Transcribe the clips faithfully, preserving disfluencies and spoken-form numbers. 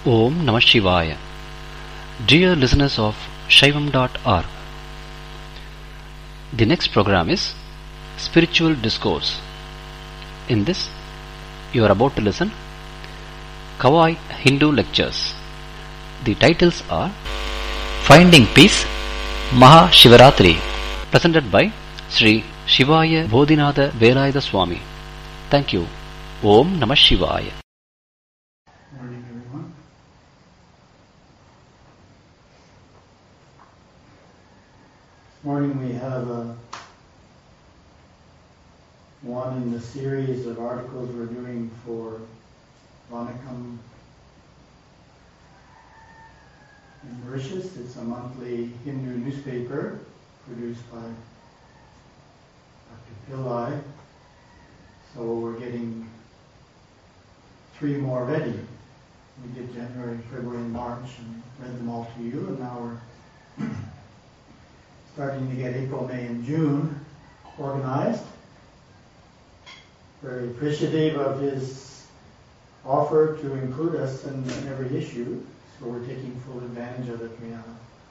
Om Namah Shivaya. Dear listeners of Shaivam dot org, the next program is Spiritual Discourse. In this, you are about to listen Kawai Hindu Lectures. The titles are Finding Peace, Maha Shivaratri, presented by Sri Shivaya Bodhinatha Velayatha Swami. Thank you. Om Namah Shivaya. Morning, everyone. This morning we have uh, one in the series of articles we're doing for Vanikam in Mauritius. It's a monthly Hindu newspaper produced by Doctor Pillai. So we're getting three more ready. We did January, February, and March and read them all to you, and now we're starting to get April, May, and June organized. Very appreciative of his offer to include us in, in every issue, so we're taking full advantage of it. We have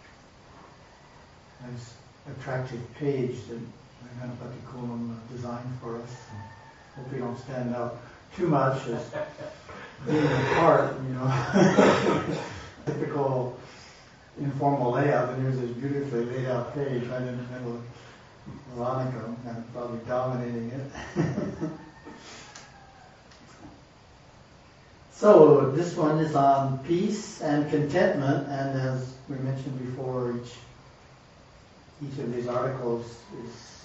a nice, attractive page that Ganapati Kulam designed for us. Hope we don't stand out too much as being apart, you know. Typical informal layout, and here's this beautifully laid out page right in the middle of Veronica, and probably dominating it. So this one is on peace and contentment, and as we mentioned before, each each of these articles is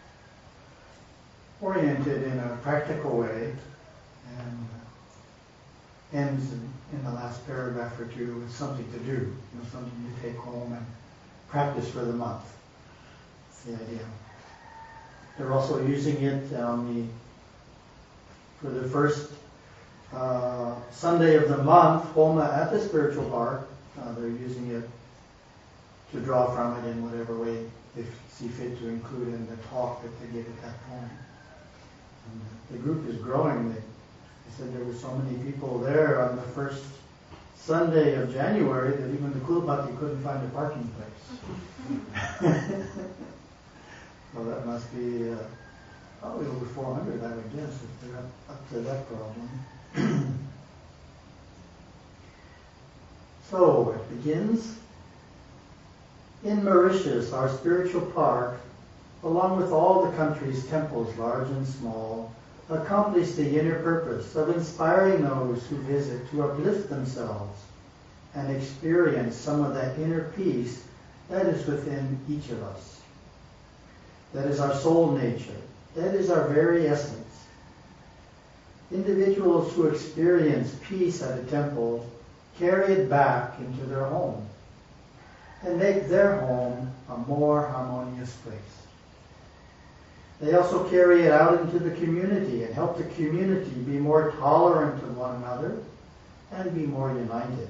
oriented in a practical way, and ends in, in the last paragraph or two with something to do, you know, something to take home and practice for the month. That's the idea. They're also using it on the for the first uh, Sunday of the month, Homa at the Spiritual Park. Uh, they're using it to draw from it in whatever way they see fit to include in the talk that they give at that point. And the group is growing. They, they said there were so many people there on the first Sunday of January that even the Kulapati couldn't find a parking place. So that must be uh, probably over four hundred, I would guess, if they're up, up to that problem. So it begins. In Mauritius, our spiritual park, along with all the country's temples, large and small, accomplish the inner purpose of inspiring those who visit to uplift themselves and experience some of that inner peace that is within each of us. That is our soul nature. That is our very essence. Individuals who experience peace at a temple carry it back into their home and make their home a more harmonious place. They also carry it out into the community and help the community be more tolerant of one another and be more united.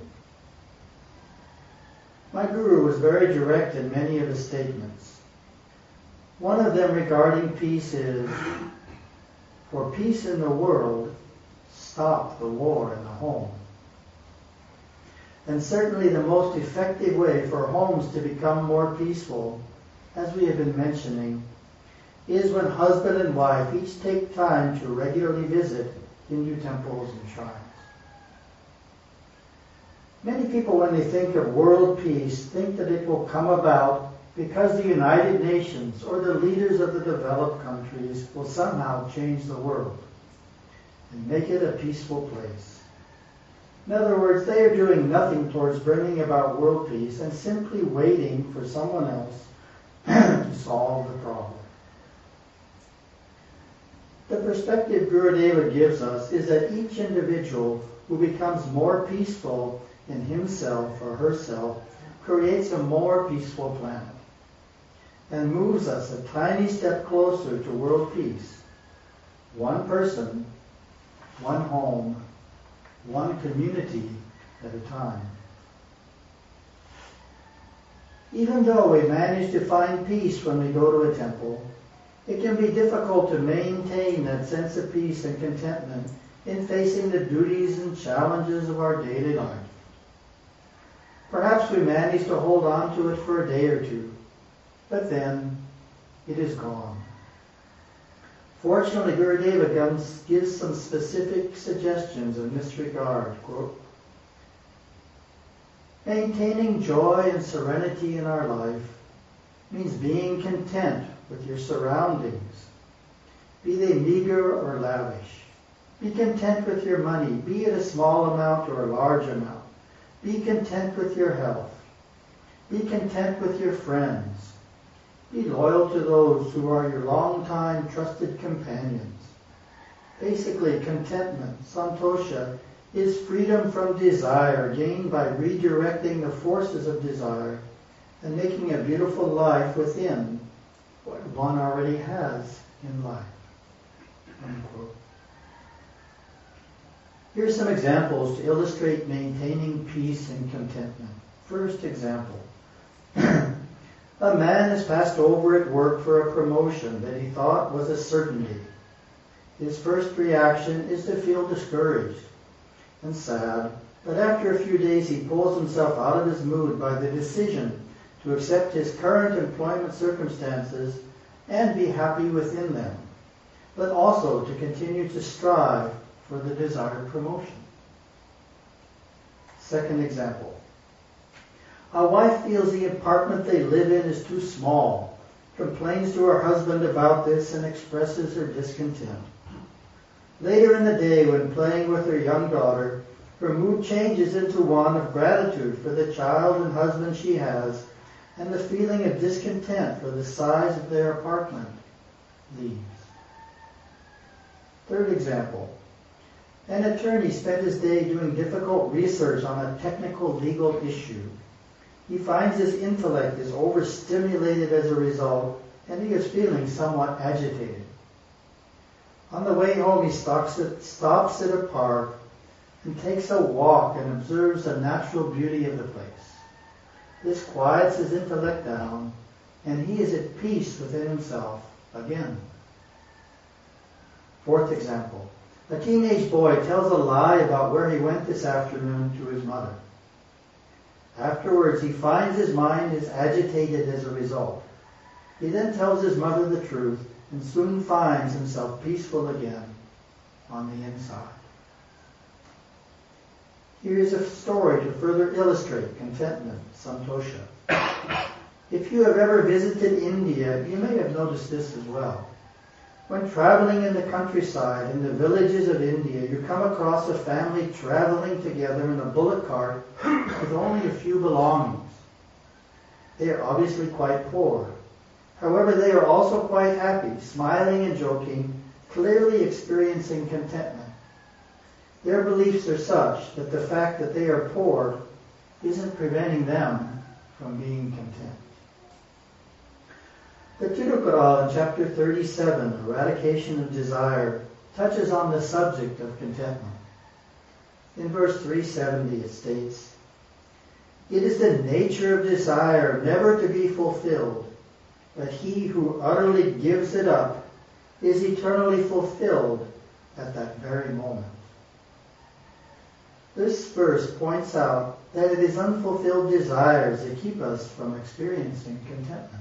My Guru was very direct in many of his statements. One of them regarding peace is, for peace in the world, stop the war in the home. And certainly the most effective way for homes to become more peaceful, as we have been mentioning, is when husband and wife each take time to regularly visit Hindu temples and shrines. Many people, when they think of world peace, think that it will come about because the United Nations or the leaders of the developed countries will somehow change the world and make it a peaceful place. In other words, they are doing nothing towards bringing about world peace and simply waiting for someone else to solve the problem. The perspective Gurudeva gives us is that each individual who becomes more peaceful in himself or herself creates a more peaceful planet and moves us a tiny step closer to world peace. One person, one home, one community at a time. Even though we manage to find peace when we go to a temple, it can be difficult to maintain that sense of peace and contentment in facing the duties and challenges of our daily life. Perhaps we manage to hold on to it for a day or two, but then it is gone. Fortunately, Gurudeva gives some specific suggestions in this regard. Quote, maintaining joy and serenity in our life means being content with your surroundings, be they meager or lavish. Be content with your money, be it a small amount or a large amount. Be content with your health. Be content with your friends. Be loyal to those who are your long-time trusted companions. Basically, contentment, santosha, is freedom from desire gained by redirecting the forces of desire and making a beautiful life within what one already has in life. Unquote. Here are some examples to illustrate maintaining peace and contentment. First example. A man is passed over at work for a promotion that he thought was a certainty. His first reaction is to feel discouraged and sad, but after a few days he pulls himself out of his mood by the decision to accept his current employment circumstances and be happy within them, but also to continue to strive for the desired promotion. Second example. A wife feels the apartment they live in is too small, complains to her husband about this and expresses her discontent. Later in the day, when playing with her young daughter, her mood changes into one of gratitude for the child and husband she has, and the feeling of discontent for the size of their apartment leaves. Third example. An attorney spent his day doing difficult research on a technical legal issue. He finds his intellect is overstimulated as a result, and he is feeling somewhat agitated. On the way home, he stops at, stops at a park and takes a walk and observes the natural beauty of the place. This quiets his intellect down, and he is at peace within himself again. Fourth example. A teenage boy tells a lie about where he went this afternoon to his mother. Afterwards, he finds his mind is agitated as a result. He then tells his mother the truth and soon finds himself peaceful again on the inside. Here is a story to further illustrate contentment, santosha. If you have ever visited India, you may have noticed this as well. When traveling in the countryside, in the villages of India, you come across a family traveling together in a bullock cart with only a few belongings. They are obviously quite poor. However, they are also quite happy, smiling and joking, clearly experiencing contentment. Their beliefs are such that the fact that they are poor isn't preventing them from being content. The Tirukkural in chapter thirty-seven, Eradication of Desire, touches on the subject of contentment. In verse three seventy it states, "It is the nature of desire never to be fulfilled, but he who utterly gives it up is eternally fulfilled at that very moment." This verse points out that it is unfulfilled desires that keep us from experiencing contentment.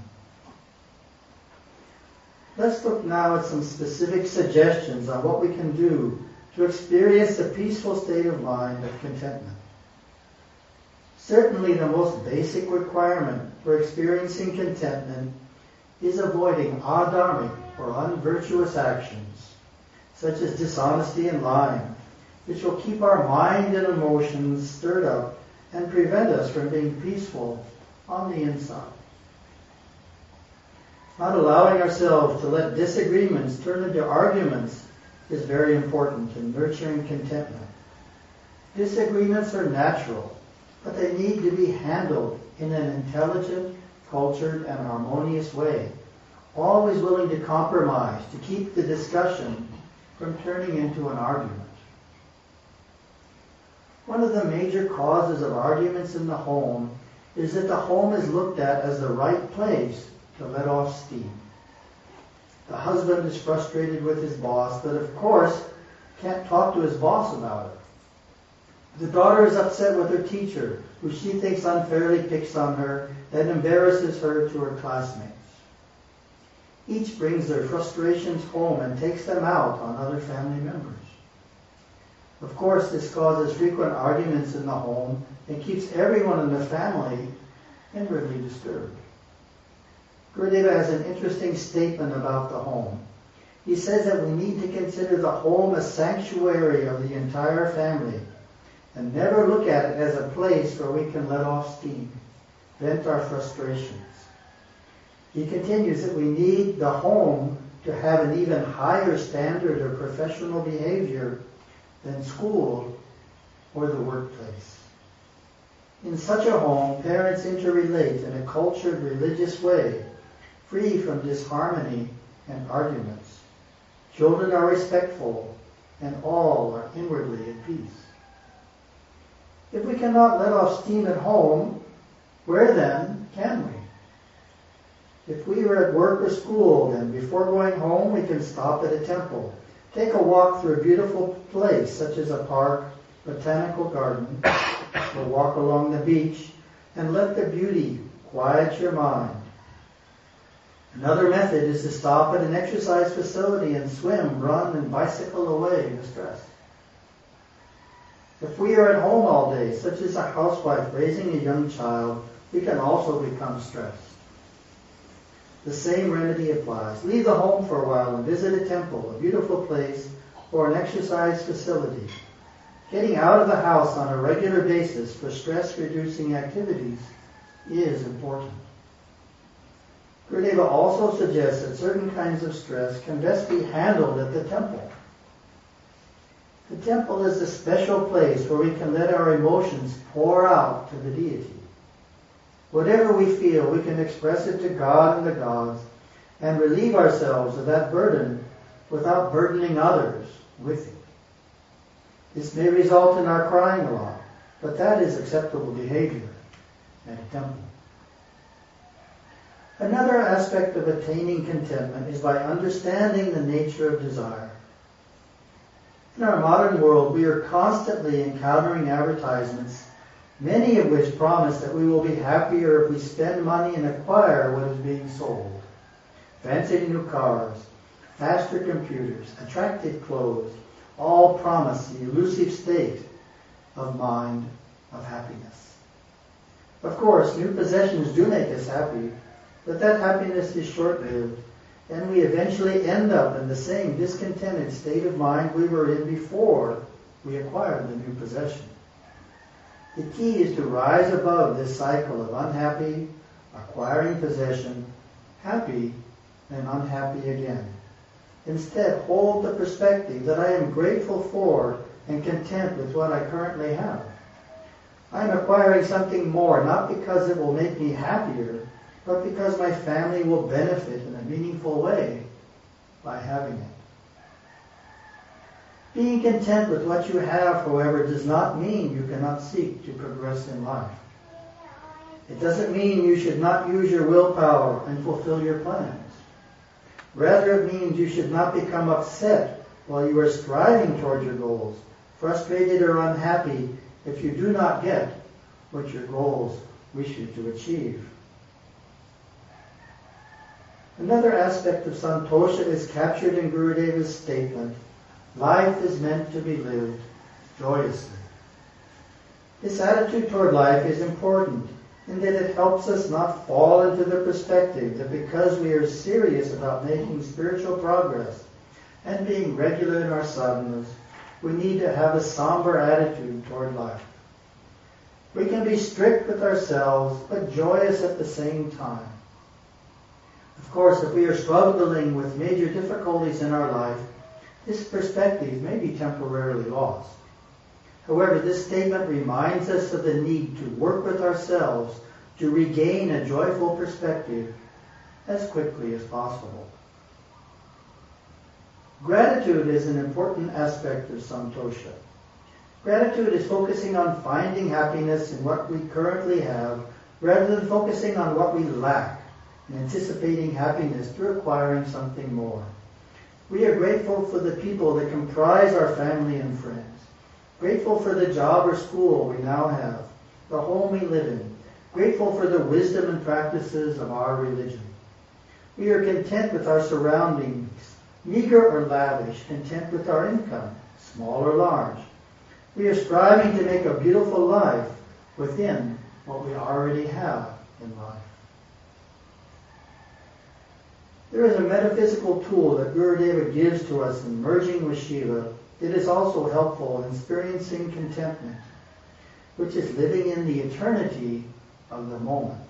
Let's look now at some specific suggestions on what we can do to experience the peaceful state of mind of contentment. Certainly the most basic requirement for experiencing contentment is avoiding adharmic or unvirtuous actions, such as dishonesty and lying, which will keep our mind and emotions stirred up and prevent us from being peaceful on the inside. Not allowing ourselves to let disagreements turn into arguments is very important in nurturing contentment. Disagreements are natural, but they need to be handled in an intelligent, cultured, and harmonious way, always willing to compromise to keep the discussion from turning into an argument. One of the major causes of arguments in the home is that the home is looked at as the right place to let off steam. The husband is frustrated with his boss, but of course can't talk to his boss about it. The daughter is upset with her teacher, who she thinks unfairly picks on her and embarrasses her to her classmates. Each brings their frustrations home and takes them out on other family members. Of course, this causes frequent arguments in the home and keeps everyone in the family inwardly disturbed. Gurudeva has an interesting statement about the home. He says that we need to consider the home a sanctuary of the entire family and never look at it as a place where we can let off steam, vent our frustrations. He continues that we need the home to have an even higher standard of professional behavior than school or the workplace. In such a home, parents interrelate in a cultured, religious way, free from disharmony and arguments. Children are respectful, and all are inwardly at peace. If we cannot let off steam at home, where then can we? If we are at work or school, then before going home, we can stop at a temple, take a walk through a beautiful place, such as a park, botanical garden, or walk along the beach, and let the beauty quiet your mind. Another method is to stop at an exercise facility and swim, run, and bicycle away the stress. If we are at home all day, such as a housewife raising a young child, we can also become stressed. The same remedy applies. Leave the home for a while and visit a temple, a beautiful place, or an exercise facility. Getting out of the house on a regular basis for stress-reducing activities is important. Gurudeva also suggests that certain kinds of stress can best be handled at the temple. The temple is a special place where we can let our emotions pour out to the deity. Whatever we feel, we can express it to God and the gods and relieve ourselves of that burden without burdening others with it. This may result in our crying a lot, but that is acceptable behavior at a temple. Another aspect of attaining contentment is by understanding the nature of desire. In our modern world, we are constantly encountering advertisements, many of which promise that we will be happier if we spend money and acquire what is being sold. Fancy new cars, faster computers, attractive clothes, all promise the elusive state of mind of happiness. Of course, new possessions do make us happy, but that happiness is short-lived, and we eventually end up in the same discontented state of mind we were in before we acquired the new possession. The key is to rise above this cycle of unhappy, acquiring possession, happy, and unhappy again. Instead, hold the perspective that I am grateful for and content with what I currently have. I am acquiring something more, not because it will make me happier, but because my family will benefit in a meaningful way by having it. Being content with what you have, however, does not mean you cannot seek to progress in life. It doesn't mean you should not use your willpower and fulfill your plans. Rather, it means you should not become upset while you are striving toward your goals, frustrated or unhappy if you do not get what your goals wish you to achieve. Another aspect of santosha is captured in Gurudeva's statement, life is meant to be lived joyously. This attitude toward life is important in that it helps us not fall into the perspective that because we are serious about making spiritual progress and being regular in our sadhanas, we need to have a somber attitude toward life. We can be strict with ourselves, but joyous at the same time. Of course, if we are struggling with major difficulties in our life, this perspective may be temporarily lost. However, this statement reminds us of the need to work with ourselves to regain a joyful perspective as quickly as possible. Gratitude is an important aspect of santosha. Gratitude is focusing on finding happiness in what we currently have rather than focusing on what we lack and anticipating happiness through acquiring something more. We are grateful for the people that comprise our family and friends, Grateful for the job or school we now have, the home we live in. Grateful for the wisdom and practices of our religion. We are content with our surroundings, meager or lavish, content with our income, small or large. We are striving to make a beautiful life within what we already have in life. There is a metaphysical tool that Gurudeva gives to us in merging with Shiva that is also helpful in experiencing contentment, which is living in the eternity of the moment.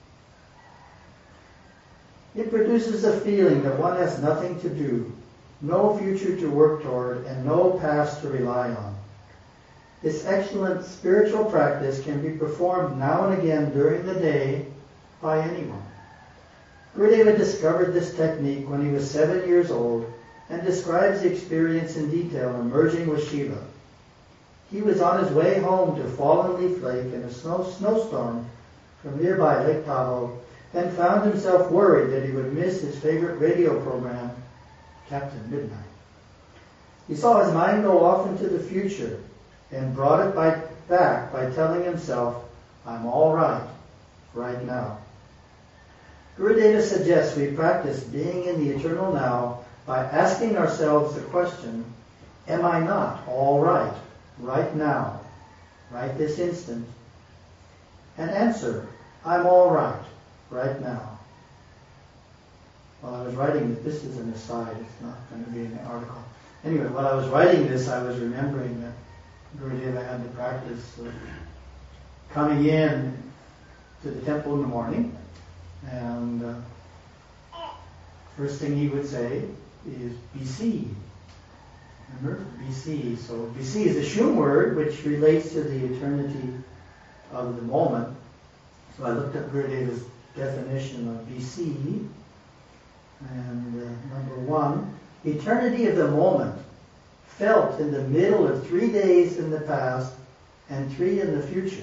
It produces a feeling that one has nothing to do, no future to work toward, and no past to rely on. This excellent spiritual practice can be performed now and again during the day by anyone. Gurudeva discovered this technique when he was seven years old and describes the experience in detail in merging with Shiva. He was on his way home to Fallen Leaf Lake in a snow, snowstorm from nearby Lake Tahoe and found himself worried that he would miss his favorite radio program, Captain Midnight. He saw his mind go off into the future and brought it by, back by telling himself, I'm all right, right now. Gurudeva suggests we practice being in the eternal now by asking ourselves the question, am I not all right, right now, right this instant? And answer, I'm all right, right now. While I was writing this, this is an aside, it's not going to be in the article. Anyway, while I was writing this, I was remembering that Gurudeva had the practice of coming in to the temple in the morning, and uh, first thing he would say is B C. Remember? B C. So B C is a Shum word which relates to the eternity of the moment. So I looked up Gurudeva's definition of B C, and uh, number one, eternity of the moment, felt in the middle of three days in the past and three in the future.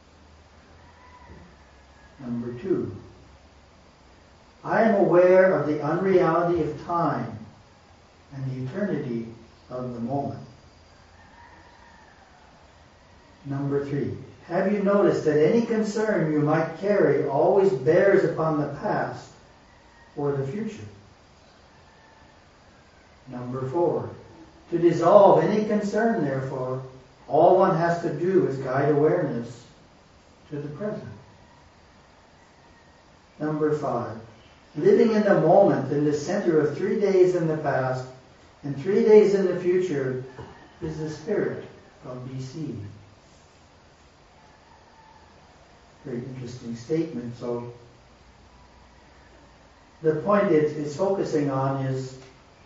Number two, I am aware of the unreality of time and the eternity of the moment. Number three, have you noticed that any concern you might carry always bears upon the past or the future? Number four, to dissolve any concern, therefore, all one has to do is guide awareness to the present. Number five, living in the moment in the center of three days in the past and three days in the future is the spirit of B C. Very interesting statement. So the point it's, it's focusing on is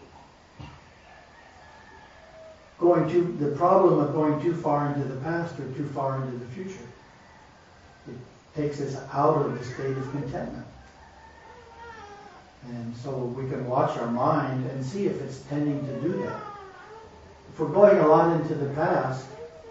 going too, the problem of going too far into the past or too far into the future. It takes us out of the state of contentment. And so we can watch our mind and see if it's tending to do that. If we're going a lot into the past,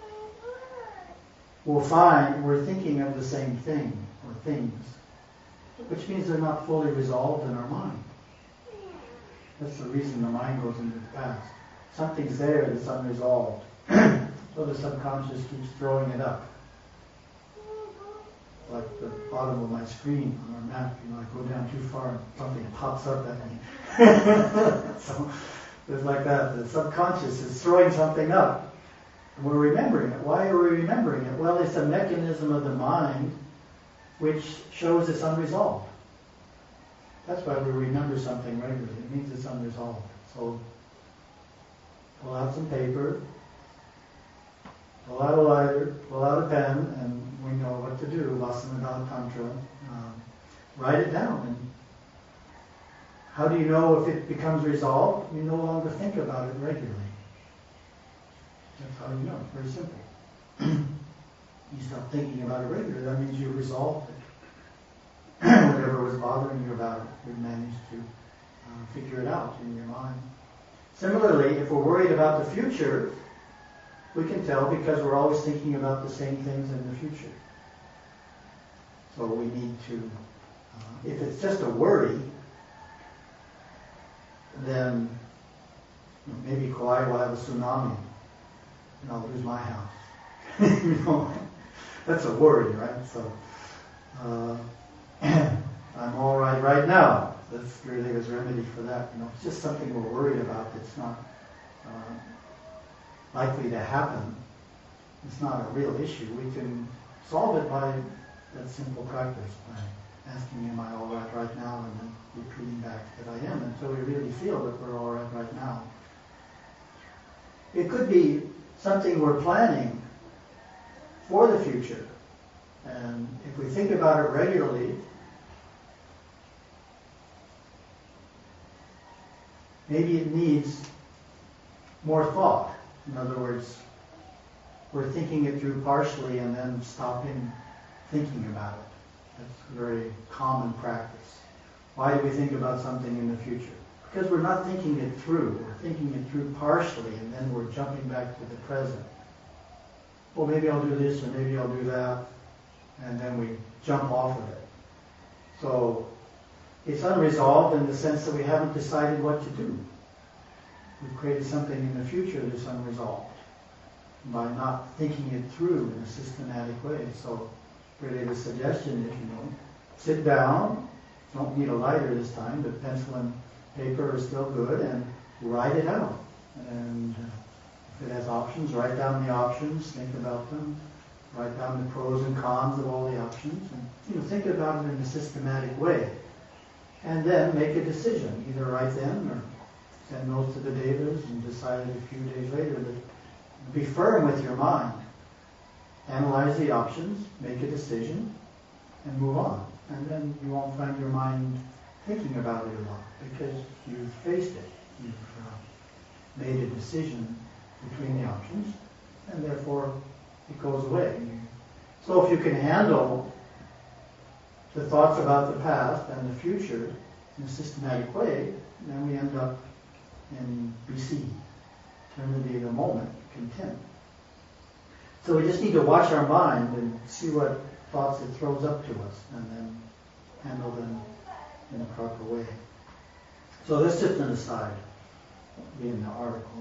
we'll find we're thinking of the same thing or things, which means they're not fully resolved in our mind. That's the reason the mind goes into the past. Something's there that's unresolved. So the subconscious keeps throwing it up. Like the bottom of my screen on our map, you know, I go down too far and something pops up at me. So it's like that. The subconscious is throwing something up. And we're remembering it. Why are we remembering it? Well, it's a mechanism of the mind which shows it's unresolved. That's why we remember something regularly. It means it's unresolved. So pull out some paper, pull out a lighter, pull out a pen, and we know what to do. Vasanada Tantra. Um, write it down. And how do you know if it becomes resolved? You no longer think about it regularly. That's how you know. It's very simple. You stop thinking about it regularly. That means you resolved it. Whatever was bothering you about it, you managed to uh, figure it out in your mind. Similarly, if we're worried about the future, we can tell because we're always thinking about the same things in the future. So we need to, uh, if it's just a worry, then maybe Kauai will have a tsunami. and I'll lose my house. You know, that's a worry, right? So, uh, I'm all right right now. That's really his remedy for that. You know, it's just something we're worried about that's not uh, likely to happen. It's not a real issue. We can solve it by that simple practice, by asking, am I all right right now, and then repeating back that I am until we really feel that we're all right right now. It could be something we're planning for the future. And if we think about it regularly, maybe it needs more thought. In other words, we're thinking it through partially and then stopping thinking about it. That's a very common practice. Why do we think about something in the future? Because we're not thinking it through. We're thinking it through partially, and then we're jumping back to the present. Well, maybe I'll do this, or maybe I'll do that, and then we jump off of it. So it's unresolved in the sense that we haven't decided what to do. We've created something in the future that's unresolved by not thinking it through in a systematic way. So really the suggestion is, you know, sit down, don't need a lighter this time, but pencil and paper are still good, and write it out. And if it has options, write down the options, think about them, write down the pros and cons of all the options, and you know, think about it in a systematic way. And then make a decision, either right then or send notes to the Devas and decide a few days later. But be firm with your mind. Analyze the options, make a decision, and move on. And then you won't find your mind thinking about it a lot because you've faced it. You've uh, made a decision between the options, and therefore it goes away. So if you can handle the thoughts about the past and the future in a systematic way, then we end up in B C, eternity of the moment, content. So we just need to watch our mind and see what thoughts it throws up to us, and then handle them in a proper way. So that's just an aside, in the article.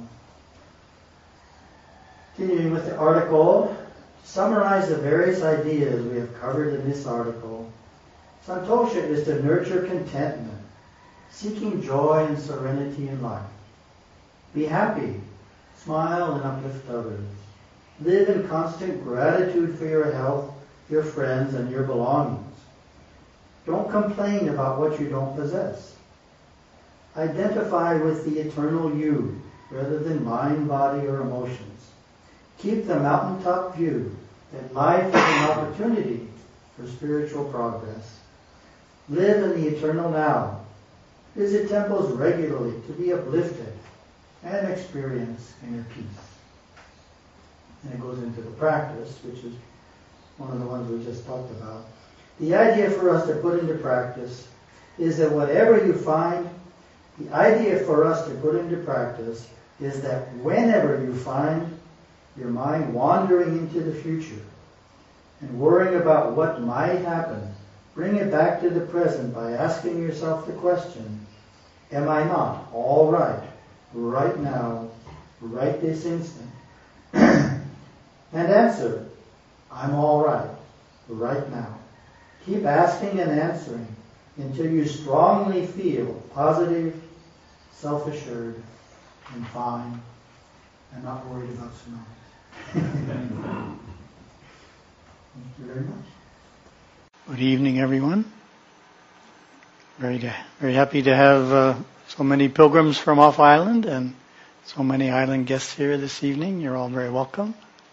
Continuing with the article, to summarize the various ideas we have covered in this article, Santosha is to nurture contentment, seeking joy and serenity in life. Be happy, smile and uplift others. Live in constant gratitude for your health, your friends, and your belongings. Don't complain about what you don't possess. Identify with the eternal you, rather than mind, body, or emotions. Keep the mountaintop view that life is an opportunity for spiritual progress. Live in the eternal now. Visit temples regularly to be uplifted and experience inner peace. And it goes into the practice, which is one of the ones we just talked about. The idea for us to put into practice is that whatever you find, the idea for us to put into practice is that whenever you find your mind wandering into the future and worrying about what might happen, bring it back to the present by asking yourself the question, am I not all right, right now, right this instant? And answer, I'm all right, right now. Keep asking and answering until you strongly feel positive, self-assured, and fine, and not worried about tsunamis. Thank you very much. Good evening, everyone. Very, very happy to have uh, so many pilgrims from off island and so many island guests here this evening. You're all very welcome.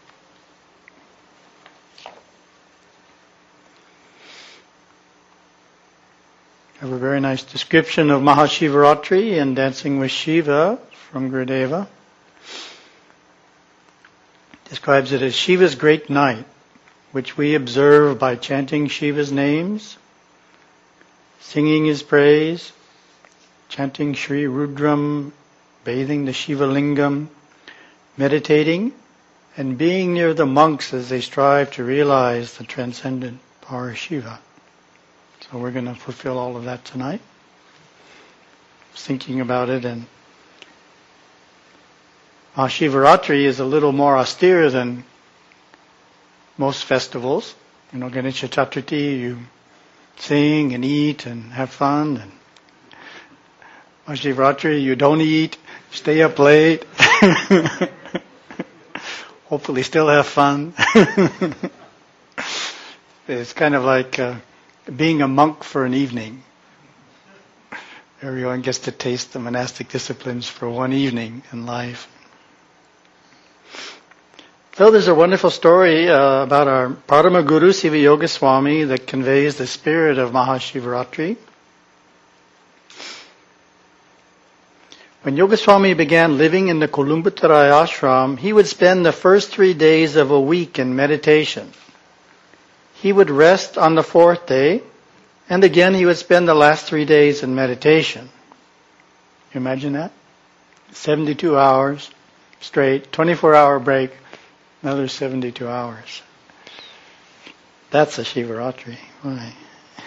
I have a very nice description of Mahashivaratri and Dancing with Shiva from Gurudeva. Describes it as Shiva's great night, which we observe by chanting Shiva's names, singing his praise, chanting Sri Rudram, bathing the Shiva Lingam, meditating, and being near the monks as they strive to realize the transcendent power of Shiva. So we're going to fulfill all of that tonight. Thinking about it, and Mahashivaratri is a little more austere than most festivals. You know, Ganesha Chaturthi, you sing and eat and have fun. And Mahashivaratri, you don't eat, stay up late. Hopefully still have fun. It's kind of like uh, being a monk for an evening. Everyone gets to taste the monastic disciplines for one evening in life. So there's a wonderful story uh, about our Parama Guru Siva Yoga Swami that conveys the spirit of Mahashivaratri. When Yoga Swami began living in the Kolumbataraya ashram, he would spend the first three days of a week in meditation. He would rest on the fourth day, and again he would spend the last three days in meditation. You imagine that? seventy-two hours straight, twenty-four hour break, another seventy-two hours. That's a Shivaratri. Why?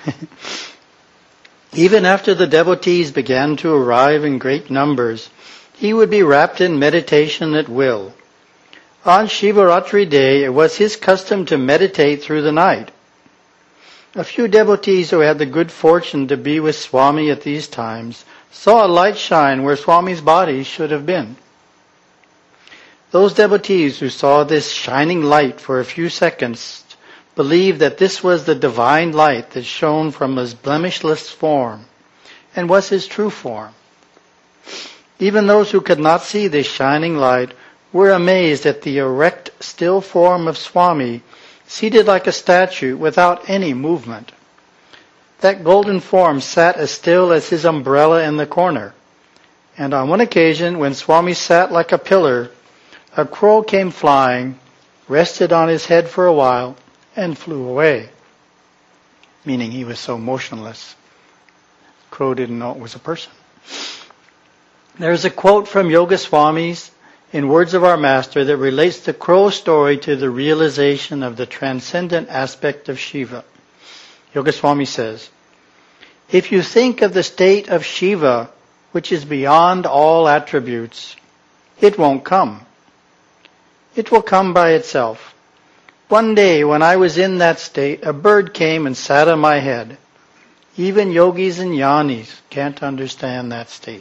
Even after the devotees began to arrive in great numbers, he would be wrapped in meditation at will. On Shivaratri day, it was his custom to meditate through the night. A few devotees who had the good fortune to be with Swami at these times saw a light shine where Swami's body should have been. Those devotees who saw this shining light for a few seconds believed that this was the divine light that shone from his blemishless form and was his true form. Even those who could not see this shining light were amazed at the erect, still form of Swami, seated like a statue without any movement. That golden form sat as still as his umbrella in the corner. And on one occasion, when Swami sat like a pillar, a crow came flying, rested on his head for a while, and flew away. Meaning he was so motionless. Crow didn't know it was a person. There's a quote from Yoga Swamis in Words of Our Master that relates the crow story to the realization of the transcendent aspect of Shiva. Yoga Swami says, if you think of the state of Shiva, which is beyond all attributes, it won't come. It will come by itself. One day when I was in that state, a bird came and sat on my head. Even yogis and jnanis can't understand that state.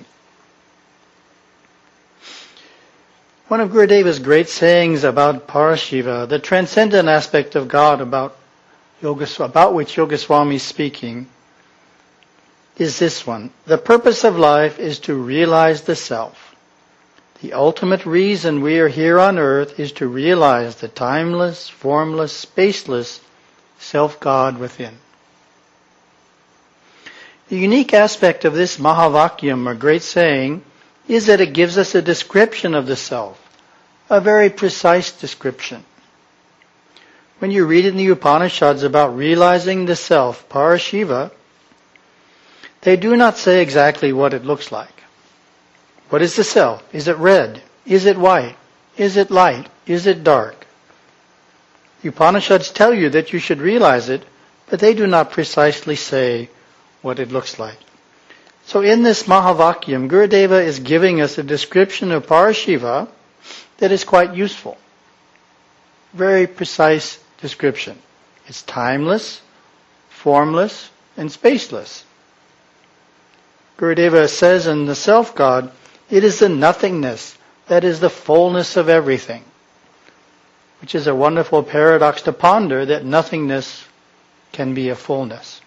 One of Gurudeva's great sayings about Parashiva, the transcendent aspect of God about Yoga, about which Yoga Swami is speaking, is this one. The purpose of life is to realize the self. The ultimate reason we are here on earth is to realize the timeless, formless, spaceless self-God within. The unique aspect of this Mahavakyam, or great saying, is that it gives us a description of the self, a very precise description. When you read in the Upanishads about realizing the self, Parashiva, they do not say exactly what it looks like. What is the self? Is it red? Is it white? Is it light? Is it dark? The Upanishads tell you that you should realize it, but they do not precisely say what it looks like. So in this Mahavakyam, Gurudeva is giving us a description of Parashiva that is quite useful. Very precise description. It's timeless, formless, and spaceless. Gurudeva says in the Self-God, it is the nothingness that is the fullness of everything. Which is a wonderful paradox to ponder, that nothingness can be a fullness.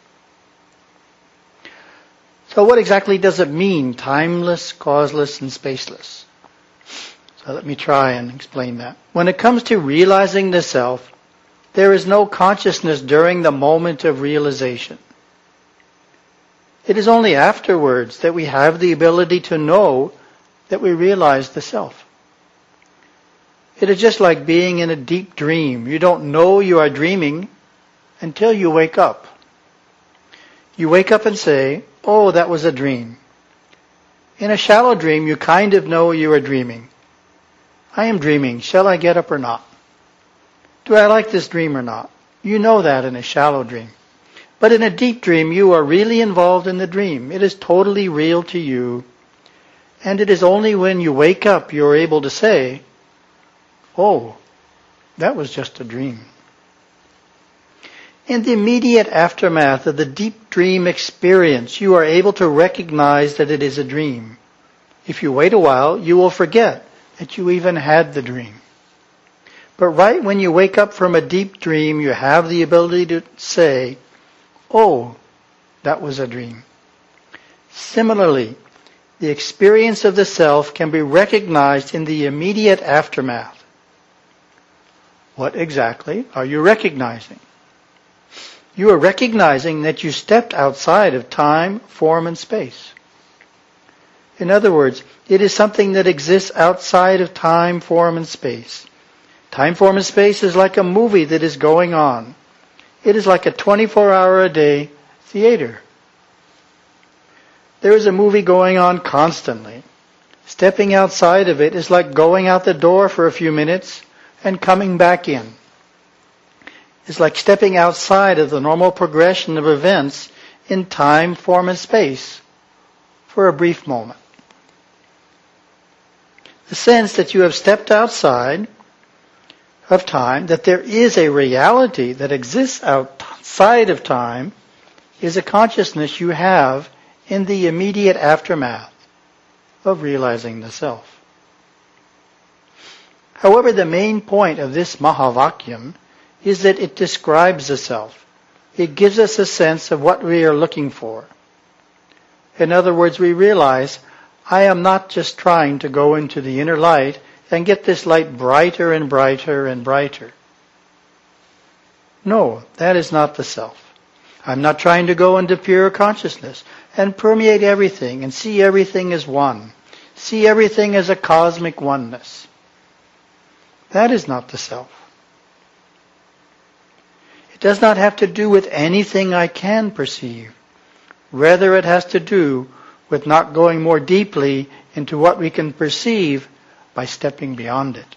So what exactly does it mean, timeless, causeless, and spaceless? So let me try and explain that. When it comes to realizing the self, there is no consciousness during the moment of realization. It is only afterwards that we have the ability to know that we realize the self. It is just like being in a deep dream. You don't know you are dreaming until you wake up. You wake up and say, oh, that was a dream. In a shallow dream, you kind of know you are dreaming. I am dreaming. Shall I get up or not? Do I like this dream or not? You know that in a shallow dream. But in a deep dream, you are really involved in the dream. It is totally real to you. And it is only when you wake up you're able to say, oh, that was just a dream. In the immediate aftermath of the deep dream experience, you are able to recognize that it is a dream. If you wait a while, you will forget that you even had the dream. But right when you wake up from a deep dream, you have the ability to say, oh, that was a dream. Similarly, the experience of the self can be recognized in the immediate aftermath. What exactly are you recognizing? You are recognizing that you stepped outside of time, form, and space. In other words, it is something that exists outside of time, form, and space. Time, form, and space is like a movie that is going on. It is like a twenty-four hour a day theater. There is a movie going on constantly. Stepping outside of it is like going out the door for a few minutes and coming back in. It's like stepping outside of the normal progression of events in time, form, and space for a brief moment. The sense that you have stepped outside of time, that there is a reality that exists outside of time, is a consciousness you have in the immediate aftermath of realizing the self. However, the main point of this Mahavakyam is that it describes the self. It gives us a sense of what we are looking for. In other words, we realize, I am not just trying to go into the inner light and get this light brighter and brighter and brighter. No, that is not the self. I'm not trying to go into pure consciousness and permeate everything and see everything as one. See everything as a cosmic oneness. That is not the self. It does not have to do with anything I can perceive. Rather, it has to do with not going more deeply into what we can perceive by stepping beyond it.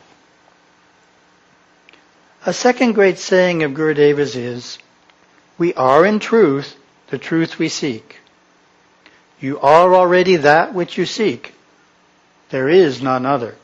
A second great saying of Gurudeva's is, we are in truth the truth we seek. You are already that which you seek. There is none other.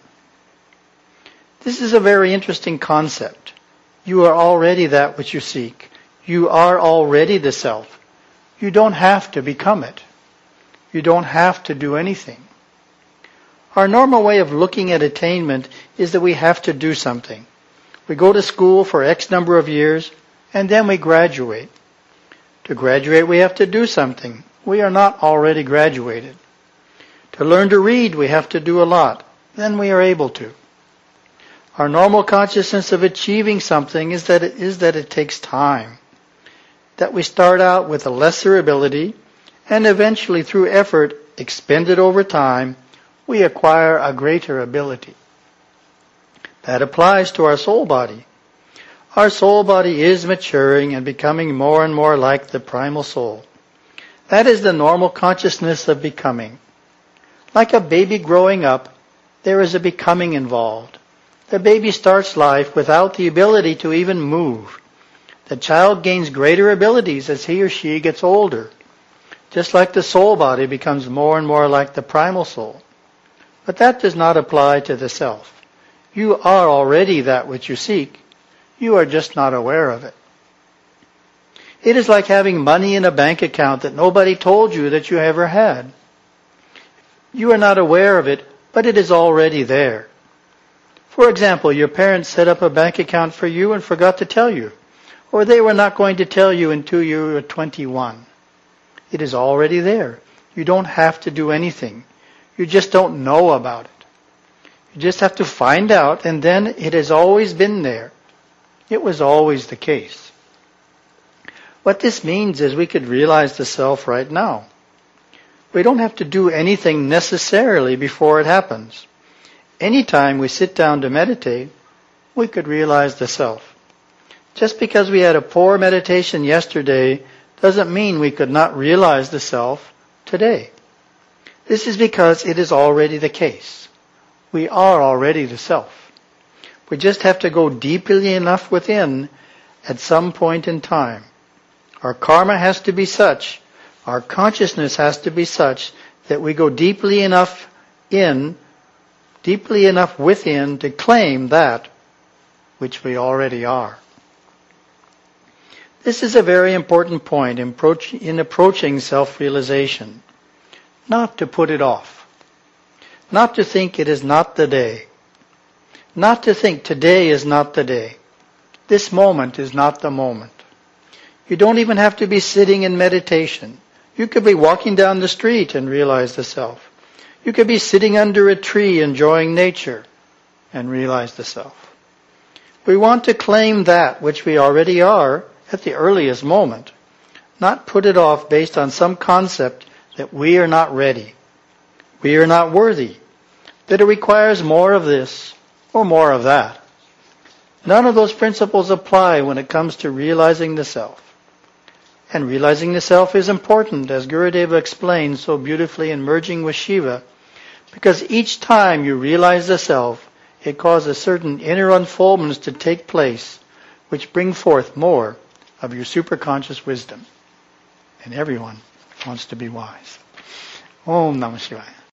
This is a very interesting concept. You are already that which you seek. You are already the self. You don't have to become it. You don't have to do anything. Our normal way of looking at attainment is that we have to do something. We go to school for X number of years, and then we graduate. To graduate, we have to do something. We are not already graduated. To learn to read, we have to do a lot. Then we are able to. Our normal consciousness of achieving something is that it, is that it takes time. That we start out with a lesser ability, and eventually through effort expended over time, we acquire a greater ability. That applies to our soul body. Our soul body is maturing and becoming more and more like the primal soul. That is the normal consciousness of becoming. Like a baby growing up, there is a becoming involved. The baby starts life without the ability to even move. The child gains greater abilities as he or she gets older, just like the soul body becomes more and more like the primal soul. But that does not apply to the self. You are already that which you seek. You are just not aware of it. It is like having money in a bank account that nobody told you that you ever had. You are not aware of it, but it is already there. For example, your parents set up a bank account for you and forgot to tell you, or they were not going to tell you until you were twenty-one. It is already there. You don't have to do anything. You just don't know about it. You just have to find out, and then it has always been there. It was always the case. What this means is we could realize the self right now. We don't have to do anything necessarily before it happens. Anytime we sit down to meditate, we could realize the self. Just because we had a poor meditation yesterday doesn't mean we could not realize the self today. This is because it is already the case. We are already the self. We just have to go deeply enough within at some point in time. Our karma has to be such, our consciousness has to be such that we go deeply enough in, deeply enough within to claim that which we already are. This is a very important point in, approach, in approaching self-realization. Not to put it off. Not to think it is not the day. Not to think today is not the day. This moment is not the moment. You don't even have to be sitting in meditation. You could be walking down the street and realize the self. You could be sitting under a tree enjoying nature and realize the self. We want to claim that which we already are at the earliest moment, not put it off based on some concept that we are not ready, we are not worthy, that it requires more of this or more of that. None of those principles apply when it comes to realizing the self. And realizing the self is important, as Gurudeva explains so beautifully in Merging with Shiva, because each time you realize the self, it causes certain inner unfoldments to take place, which bring forth more of your superconscious wisdom. And everyone wants to be wise. Om Namah Shivaya.